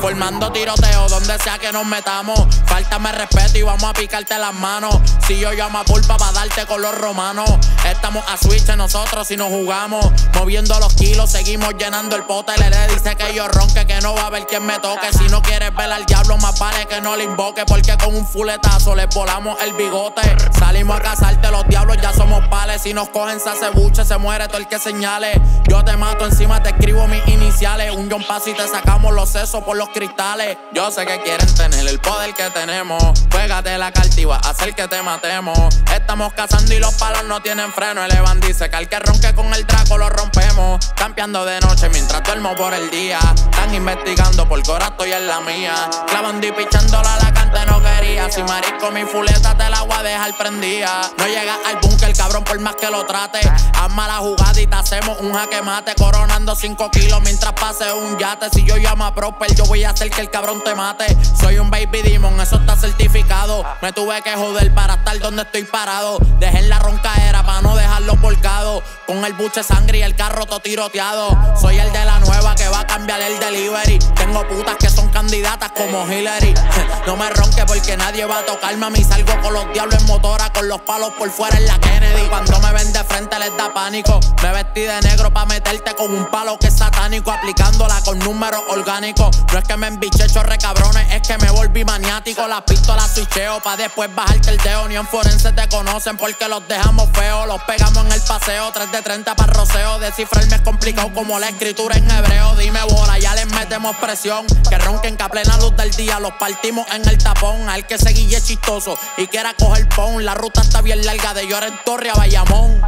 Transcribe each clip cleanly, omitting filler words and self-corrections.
Formando tiroteo donde sea que nos metamos. Fáltame respeto y vamos a picarte las manos. Si yo llamo a pulpa para darte con los romanos. Estamos a switch nosotros si nos jugamos. Moviendo los kilos, seguimos llenando el pote. Le dice que yo ronque, que no va a haber quien me toque. Si no quieres ver al diablo, más vale que no le invoque. Porque con un fuletazo le volamos el bigote. Salimos a cazarte, los diablos ya somos pales. Si nos cogen se hace buche, se muere todo el que señale. Yo te mato encima, te escribo mis iniciales. Un John Paso y te sacamos los sesos por los cristales. Yo sé que quieren tener el poder que tenemos. Juégate la carta y va a hacer que te matemos. Estamos cazando y los palos no tienen freno. El Evan dice que al que ronque con el Draco lo rompemos. Campeando de noche mientras duermo por el día. Están investigando por ahora estoy en la mía. Clavando y pichándola a la cante no quería. Si marisco mi fuleta te la voy a dejar prendida. No llegas al búnker cabrón por más que lo trate. Hazme la jugada y te hacemos un jaque mate. Coronando 5 kilos mientras pase un yate. Si yo llamo a Prosper yo voy a hacer que el cabrón te mate. Soy un baby demon, eso está certificado. Me tuve que joder para estar donde estoy parado. Dejé en la roncaera para no dejarlo volcado. Con el buche sangre y el carro todo tiroteado. Soy el de la nueva que va a cambiar el delivery. Tengo putas que son candidatas como Hillary. No me ronque porque nadie va a tocarme a mí. Salgo con los diablos en motora, con los palos por fuera en la Kennedy. Cuando me ven de frente les da pánico. Me vestí de negro pa' meterte con un palo que es satánico. Aplicándola con números orgánicos. No es que me embiché chorre cabrones, es que me volví maniático. Las pistolas switcheo pa' después bajarte el dedo. Ni en forense te conocen porque los dejamos feos. Los pegamos en el paseo, 3 de 30 para roceo. Descifrarme es complicado como la escritura en hebreo. Dime bola, ya les metemos presión. Que ronquen que a plena luz del día los partimos en el tapón. Al que se guille chistoso y quiera coger pon. La ruta está bien larga de Lloren Torre a Bayamón.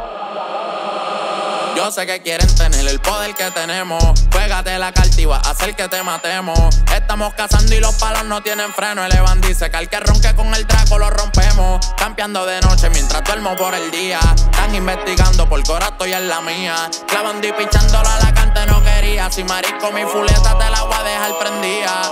Yo sé que quieren tener el poder que tenemos. Juégate la carta y va a hacer que te matemos. Estamos cazando y los palos no tienen freno. El Evan dice que al que ronque con el Draco lo rompemos. Campeando de noche mientras duermo por el día. Están investigando por ahora estoy en la mía. Clavando y pichándola a la cante no quería. Si marisco mi fuleta te la voy a dejar prendida.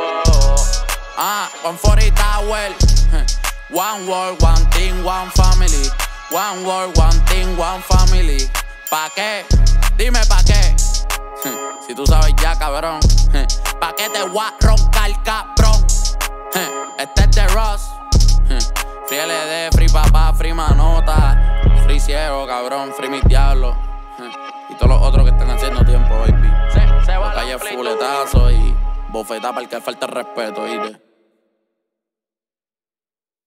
Con 40 Tower. One world, one team, one family. One world, one team, one family. ¿Pa' qué? Dime pa' qué. Si tú sabes ya, cabrón. ¿Pa' qué te voy a roncar, cabrón? Este es de Ross. Free LD, free papá, free manota. Free ciego, cabrón, free mis diablos. Y todos los otros que están haciendo tiempo, baby. Se va la calle fuletazo y bofetá para el que falta el respeto, ¿oíste?